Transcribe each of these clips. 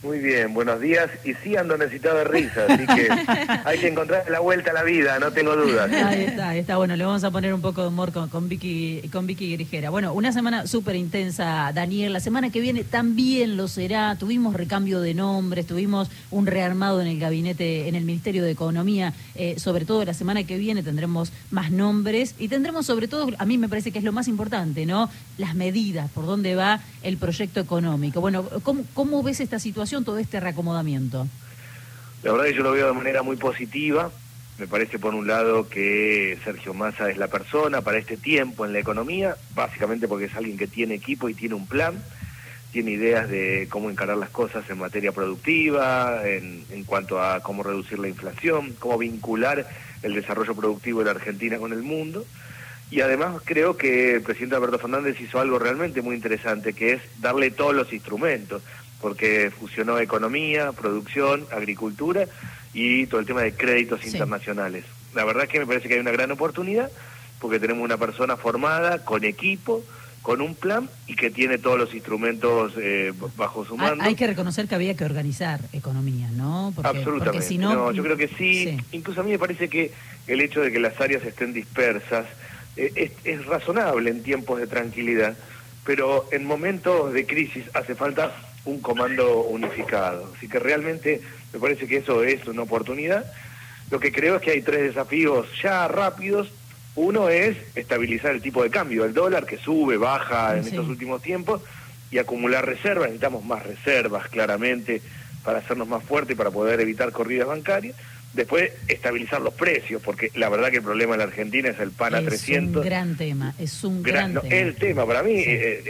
Muy bien, buenos días. Y sí ando necesitado de risa, así que hay que encontrar la vuelta a la vida, no tengo dudas. Ahí está, bueno, le vamos a poner un poco de humor con Vicky Grijera. Bueno, una semana súper intensa, Daniel. La semana que viene también lo será. Tuvimos recambio de nombres, tuvimos un rearmado en el gabinete, en el Ministerio de Economía. Sobre todo la semana que viene tendremos más nombres y tendremos sobre todo, a mí me parece que es lo más importante, ¿no? Las medidas, por dónde va el proyecto económico. Bueno, ¿cómo ves esta situación, todo este reacomodamiento? La verdad que yo lo veo de manera muy positiva. Me parece, por un lado, que Sergio Massa es la persona para este tiempo en la economía, básicamente porque es alguien que tiene equipo y tiene un plan, tiene ideas de cómo encarar las cosas en materia productiva, en cuanto a cómo reducir la inflación, cómo vincular el desarrollo productivo de la Argentina con el mundo. Y además creo que el presidente Alberto Fernández hizo algo realmente muy interesante, que es darle todos los instrumentos, porque fusionó economía, producción, agricultura y todo el tema de créditos internacionales. La verdad es que me parece que hay una gran oportunidad, porque tenemos una persona formada, con equipo, con un plan y que tiene todos los instrumentos bajo su mando. Hay que reconocer que había que organizar economía, ¿no? Absolutamente. Porque si no, yo creo que sí. Incluso a mí me parece que el hecho de que las áreas estén dispersas es razonable en tiempos de tranquilidad, pero en momentos de crisis hace falta un comando unificado. Así que realmente me parece que eso es una oportunidad. Lo que creo es que hay tres desafíos ya rápidos. Uno es estabilizar el tipo de cambio, el dólar que sube, baja en estos últimos tiempos, y acumular reservas. Necesitamos más reservas, claramente, para hacernos más fuertes y para poder evitar corridas bancarias. Después, estabilizar los precios, porque la verdad que el problema en la Argentina es el pan a 300. Es un gran tema, El tema, para mí,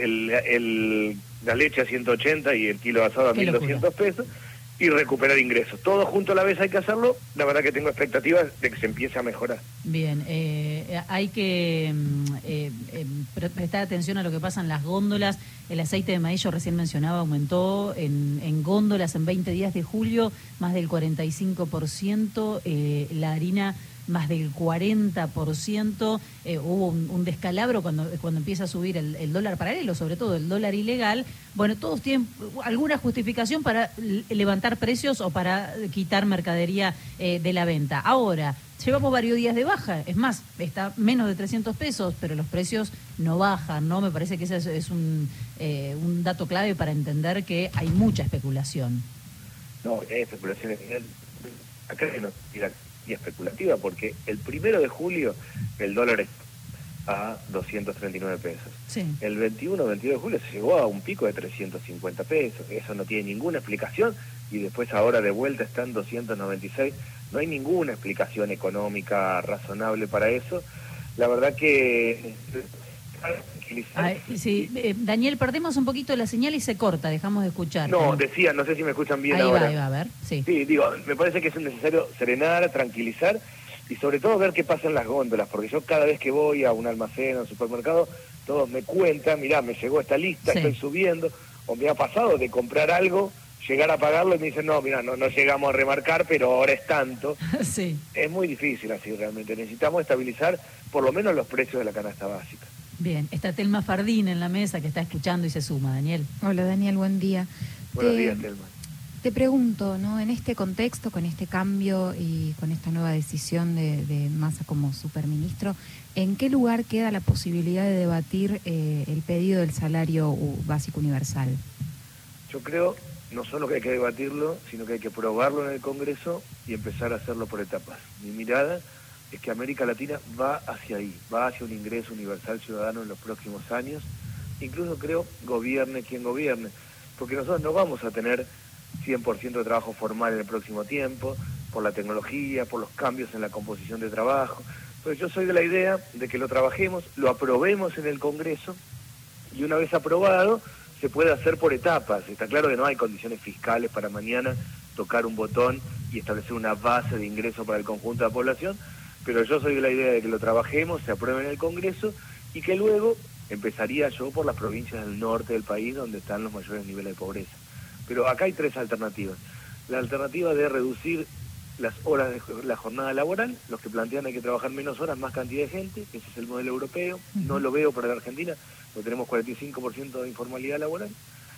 la leche a 180 y el kilo de asado a 1.200 pesos, y recuperar ingresos. Todo junto a la vez hay que hacerlo. La verdad que tengo expectativas de que se empiece a mejorar. Bien, hay que prestar atención a lo que pasa en las góndolas. El aceite de maíz, yo recién mencionaba, aumentó en góndolas en 20 días de julio, más del 45%, la harina más del 40%, hubo un descalabro cuando empieza a subir el dólar paralelo, sobre todo el dólar ilegal. Bueno, todos tienen alguna justificación para levantar precios o para quitar mercadería de la venta. Ahora, llevamos varios días de baja, es más, está menos de 300 pesos, pero los precios no bajan, ¿no? Me parece que ese es un dato clave para entender que hay mucha especulación. No, hay especulación. Acá no tira y especulativa, porque el 1 de julio el dólar está a 239 pesos. Sí. El 21 o 22 de julio se llegó a un pico de 350 pesos. Eso no tiene ninguna explicación, y después ahora de vuelta está en 296. No hay ninguna explicación económica razonable para eso. La verdad que... Daniel, perdemos un poquito la señal y se corta, dejamos de escuchar. No, decía, no sé si me escuchan bien ahora. Ahí va, a ver, sí. Sí, digo, me parece que es necesario serenar, tranquilizar y sobre todo ver qué pasa en las góndolas, porque yo cada vez que voy a un almacén o un supermercado, todos me cuentan, mirá, me llegó esta lista, estoy subiendo, o me ha pasado de comprar algo, llegar a pagarlo y me dicen, no, mirá, no llegamos a remarcar, pero ahora es tanto. Sí. Es muy difícil así realmente, necesitamos estabilizar por lo menos los precios de la canasta básica. Bien, está Telma Fardín en la mesa que está escuchando y se suma, Daniel. Hola Daniel, buen día. Buenos días, Telma. Te pregunto, ¿no? En este contexto, con este cambio y con esta nueva decisión de Massa como superministro, ¿en qué lugar queda la posibilidad de debatir el pedido del salario básico universal? Yo creo no solo que hay que debatirlo, sino que hay que probarlo en el Congreso y empezar a hacerlo por etapas. Mi mirada es que América Latina va hacia ahí, va hacia un ingreso universal ciudadano en los próximos años, incluso creo gobierne quien gobierne, porque nosotros no vamos a tener 100% de trabajo formal en el próximo tiempo, por la tecnología, por los cambios en la composición de trabajo. Entonces yo soy de la idea de que lo trabajemos, lo aprobemos en el Congreso, y una vez aprobado se puede hacer por etapas. Está claro que no hay condiciones fiscales para mañana tocar un botón y establecer una base de ingreso para el conjunto de la población, pero yo soy de la idea de que lo trabajemos, se apruebe en el Congreso y que luego empezaría yo por las provincias del norte del país donde están los mayores niveles de pobreza. Pero acá hay tres alternativas. La alternativa de reducir las horas de la jornada laboral, los que plantean hay que trabajar menos horas, más cantidad de gente, ese es el modelo europeo, no lo veo para la Argentina, porque tenemos 45% de informalidad laboral.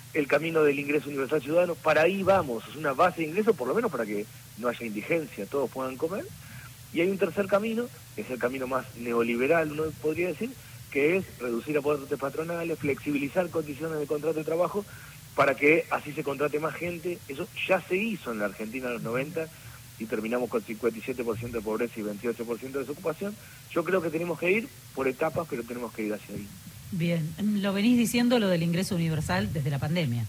el camino del ingreso universal ciudadano, para ahí vamos, es una base de ingreso, por lo menos para que no haya indigencia, todos puedan comer. Y hay un tercer camino, que es el camino más neoliberal, uno podría decir, que es reducir aportes patronales, flexibilizar condiciones de contrato de trabajo, para que así se contrate más gente. Eso ya se hizo en la Argentina en los 90, y terminamos con 57% de pobreza y 28% de desocupación. Yo creo que tenemos que ir por etapas, pero tenemos que ir hacia ahí. Bien, lo venís diciendo lo del ingreso universal desde la pandemia.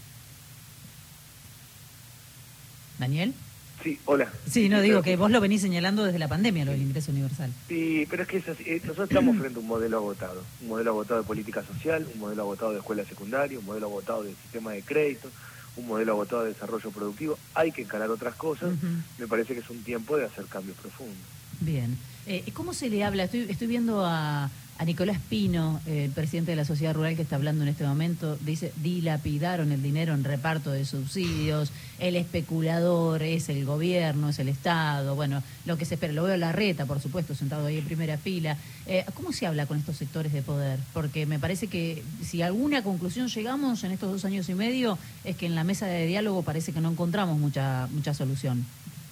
¿Daniel? Sí, hola. Sí, no, digo que vos lo venís señalando desde la pandemia, lo del ingreso universal. Sí, pero es que es así. Nosotros estamos frente a un modelo agotado de política social, un modelo agotado de escuela secundaria, un modelo agotado de sistema de crédito, un modelo agotado de desarrollo productivo. Hay que encarar otras cosas. Me parece que es un tiempo de hacer cambios profundos. Bien. ¿Cómo se le habla? Estoy viendo a Nicolás Pino, el presidente de la Sociedad Rural, que está hablando en este momento. Dice, dilapidaron el dinero en reparto de subsidios, el especulador es el gobierno, es el Estado, bueno, lo que se espera. Lo veo a Larreta, por supuesto, sentado ahí en primera fila. ¿Cómo se habla con estos sectores de poder? Porque me parece que si a alguna conclusión llegamos en estos 2 años y medio, es que en la mesa de diálogo parece que no encontramos mucha solución.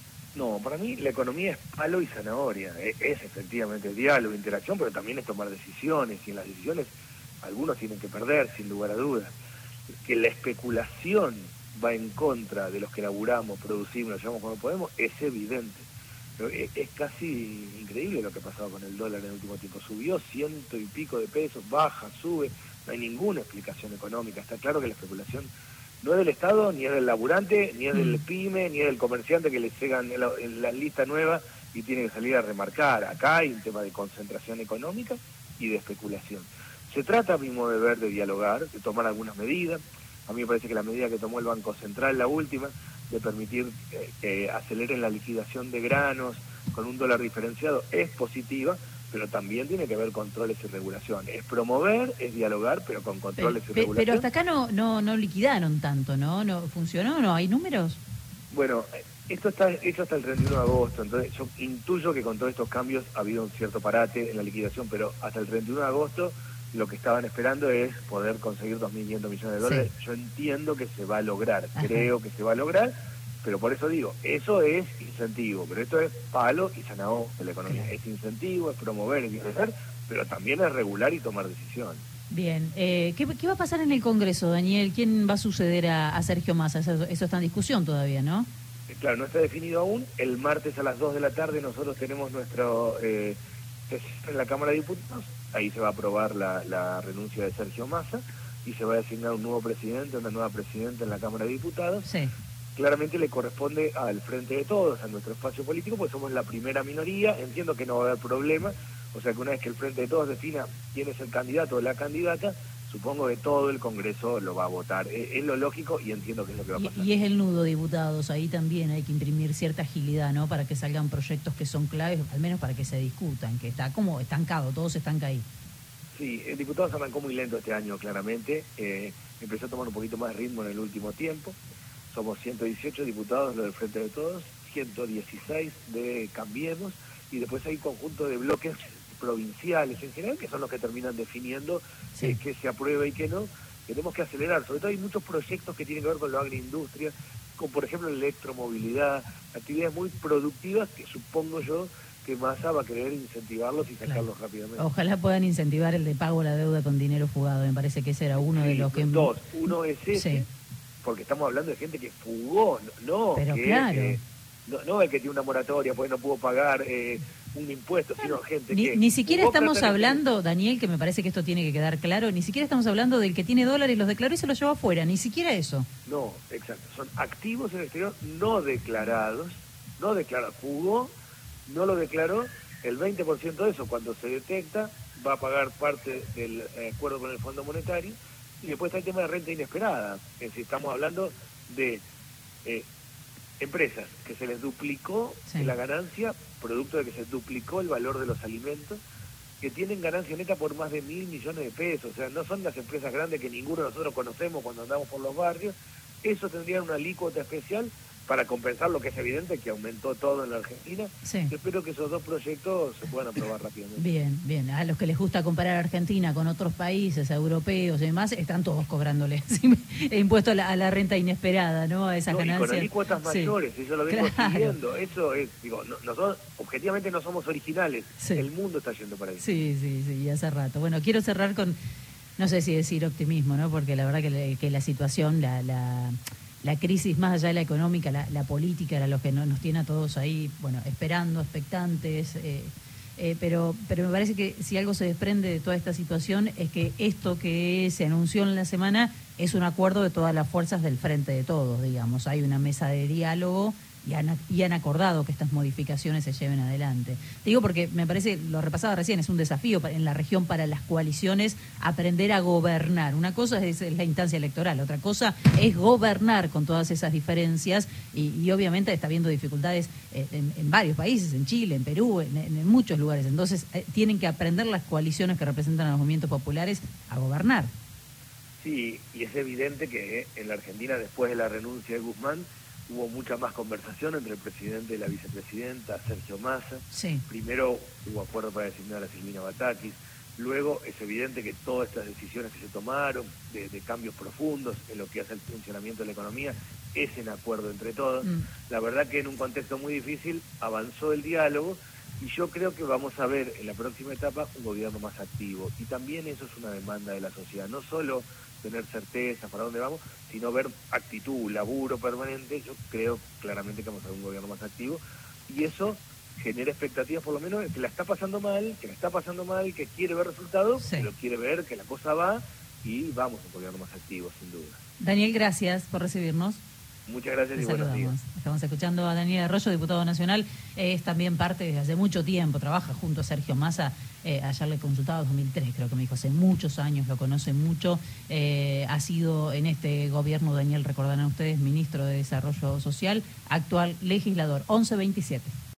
No, para mí la economía es palo y zanahoria. Es efectivamente diálogo, interacción, pero también es tomar decisiones, y en las decisiones algunos tienen que perder, sin lugar a dudas. Que la especulación va en contra de los que laburamos, producimos, nos llevamos cuando podemos, es evidente. Pero es casi increíble lo que ha pasado con el dólar en el último tiempo. Subió 100 y pico de pesos, baja, sube, no hay ninguna explicación económica. Está claro que la especulación no es del Estado, ni es del laburante, ni es del pyme, ni es del comerciante que le llegan en la lista nueva y tiene que salir a remarcar. Acá hay un tema de concentración económica y de especulación. Se trata, a mi modo de ver, de dialogar, de tomar algunas medidas. A mí me parece que la medida que tomó el Banco Central, la última, de permitir que aceleren la liquidación de granos con un dólar diferenciado, es positiva, pero también tiene que haber controles y regulación. Es promover, es dialogar, pero con controles y regulación. Pero hasta acá no liquidaron tanto, ¿no? ¿No funcionó? ¿No hay números? Bueno, esto está hecho hasta el 31 de agosto, entonces yo intuyo que con todos estos cambios ha habido un cierto parate en la liquidación, pero hasta el 31 de agosto lo que estaban esperando es poder conseguir 2.500 millones de dólares. Sí. Yo entiendo que se va a lograr, creo que se va a lograr, pero por eso digo, eso es incentivo, pero esto es palo y zanahoria de la economía. Es incentivo, es promover, es hacer, pero también es regular y tomar decisiones. Bien, ¿qué va a pasar en el Congreso, Daniel? ¿Quién va a suceder a Sergio Massa? Eso está en discusión todavía, ¿no? Claro, no está definido aún. El martes a las 2 de la tarde nosotros tenemos nuestro sesión en la Cámara de Diputados. Ahí se va a aprobar la renuncia de Sergio Massa y se va a designar un nuevo presidente, una nueva presidenta en la Cámara de Diputados. Sí. Claramente le corresponde al Frente de Todos, a nuestro espacio político, porque somos la primera minoría. Entiendo que no va a haber problema, o sea que una vez que el Frente de Todos defina quién es el candidato o la candidata, supongo que todo el Congreso lo va a votar. Es lo lógico y entiendo que es lo que va a pasar. Y es el nudo, diputados, ahí también hay que imprimir cierta agilidad, ¿no? Para que salgan proyectos que son claves, al menos para que se discutan, que está como estancado, todo se estanca ahí. Sí, el diputado se arrancó muy lento este año, claramente. Empezó a tomar un poquito más de ritmo en el último tiempo. Somos 118 diputados, lo del Frente de Todos, 116 de Cambiemos, y después hay un conjunto de bloques provinciales en general, que son los que terminan definiendo qué se aprueba y qué no. Tenemos que acelerar, sobre todo hay muchos proyectos que tienen que ver con la agroindustria, como por ejemplo la electromovilidad, actividades muy productivas que supongo yo que Massa va a querer incentivarlos y sacarlos rápidamente. Ojalá puedan incentivar el de pago a la deuda con dinero fugado, me parece que ese era uno de los que... Dos, uno es ese, porque estamos hablando de gente que fugó, no pero que, claro. No el que tiene una moratoria, pues no pudo pagar un impuesto, sino gente que... Ni siquiera estamos hablando, Daniel, que me parece que esto tiene que quedar claro, ni siquiera estamos hablando del que tiene dólares, los declaró y se los llevó afuera, ni siquiera eso. No, exacto, son activos en el exterior no declarados, fugó, no lo declaró, el 20% de eso cuando se detecta va a pagar parte del acuerdo con el Fondo Monetario, y después está el tema de renta inesperada, es decir, estamos hablando de... empresas que se les duplicó la ganancia, producto de que se duplicó el valor de los alimentos, que tienen ganancia neta por más de 1.000 millones de pesos, o sea, no son las empresas grandes que ninguno de nosotros conocemos cuando andamos por los barrios. Eso tendría una alícuota especial para compensar lo que es evidente, que aumentó todo en la Argentina. Sí. Yo espero que esos dos proyectos se puedan aprobar rápidamente. Bien, bien. A los que les gusta comparar a Argentina con otros países europeos y demás, están todos cobrándole impuesto a la renta inesperada, ¿no? A esas ganancias. Y con alícuotas mayores, eso lo vengo Claro. siguiendo. Eso es, digo, nosotros objetivamente no somos originales, Sí. el mundo está yendo para ahí. Sí, hace rato. Bueno, quiero cerrar con, no sé si decir optimismo, ¿no? Porque la verdad que la situación, la crisis más allá de la económica, la política, era lo que nos tiene a todos ahí, bueno, esperando, expectantes, pero me parece que si algo se desprende de toda esta situación es que esto que se anunció en la semana es un acuerdo de todas las fuerzas del frente de todos, digamos. Hay una mesa de diálogo y han acordado que estas modificaciones se lleven adelante. Te digo porque me parece, lo repasaba recién, es un desafío en la región para las coaliciones aprender a gobernar. Una cosa es la instancia electoral, otra cosa es gobernar con todas esas diferencias y obviamente está habiendo dificultades en varios países, en Chile, en Perú, en muchos lugares. Entonces tienen que aprender las coaliciones que representan a los movimientos populares a gobernar. Sí, y es evidente que en la Argentina, después de la renuncia de Guzmán, hubo mucha más conversación entre el presidente y la vicepresidenta, Sergio Massa. Sí. Primero hubo acuerdo para designar a Silvina Batakis. Luego es evidente que todas estas decisiones que se tomaron, de cambios profundos en lo que hace el funcionamiento de la economía, es en acuerdo entre todos. La verdad que en un contexto muy difícil avanzó el diálogo y yo creo que vamos a ver en la próxima etapa un gobierno más activo. Y también eso es una demanda de la sociedad, no solo tener certeza para dónde vamos, sino ver actitud, laburo permanente. Yo creo claramente que vamos a ver un gobierno más activo y eso genera expectativas, por lo menos, que la está pasando mal, que quiere ver resultados, Sí. pero quiere ver que la cosa va y vamos a un gobierno más activo, sin duda. Daniel, gracias por recibirnos. Muchas gracias Te y buenos días. saludamos. Estamos escuchando a Daniel Arroyo, diputado nacional. Es también parte desde hace mucho tiempo, trabaja junto a Sergio Massa. Ayer le consultaba, 2003 creo que me dijo, hace muchos años, lo conoce mucho. Ha sido en este gobierno, Daniel, recordarán ustedes, ministro de Desarrollo Social, actual legislador. 11:27.